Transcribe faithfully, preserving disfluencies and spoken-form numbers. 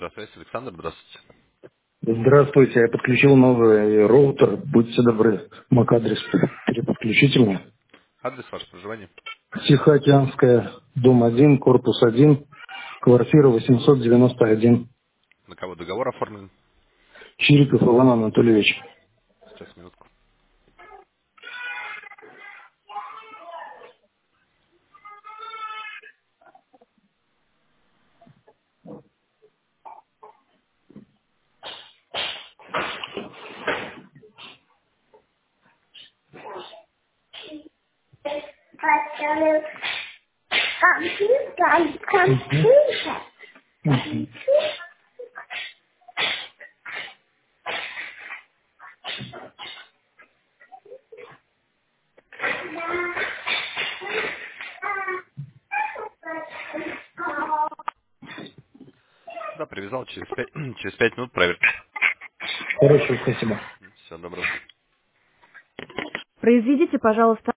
Интерфейс Александр, здравствуйте. Здравствуйте, я подключил новый роутер. Будьте добры, мак-адрес переподключите мне. Адрес ваше проживание? Тихоокеанская, дом один, корпус один, квартира восемьсот девяносто один. На кого договор оформлен? Чириков Иван Анатольевич. Сейчас, минутку. Мгм. Мгм. Да, привязал, через пять, через пять минут проверка. Хорошо, спасибо. Всего доброго. Произведите, пожалуйста,